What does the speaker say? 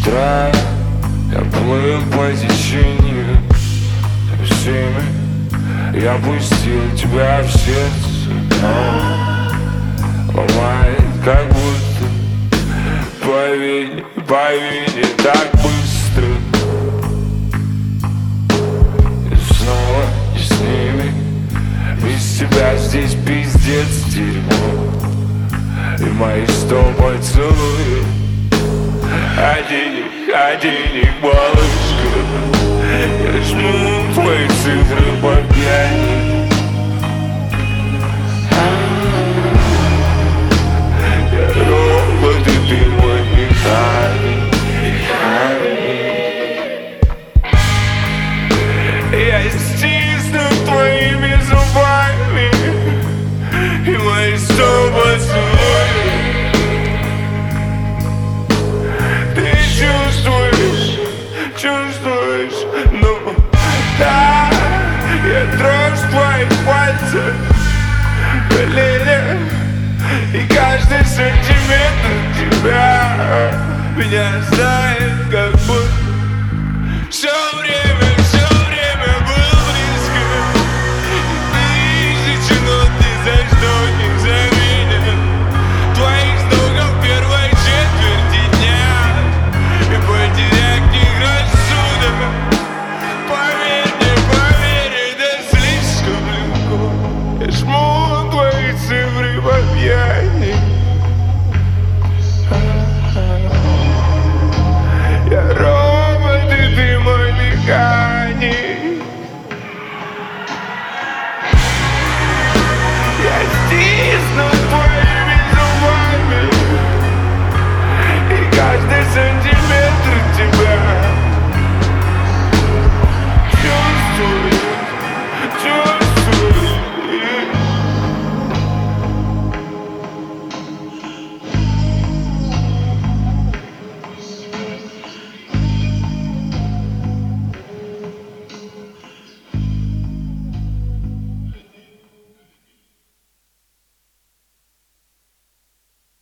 утра я плыл по течению всеми. Я пустил тебя в сердце, но ломает как будто по вине так быстро. И снова и с ними. Без тебя здесь пиздец дерьмо. И мои 100 поцелуев один малышка. Я жму твои цифры по пьяни. Я робот, и ты мой механик. Я стисну твоими зубами и мои 100 поцелуев. Ты чувствуешь, ну да, я дрожь твоих пальцев, колени, и каждый сантиметр тебя меня знает, как будто все.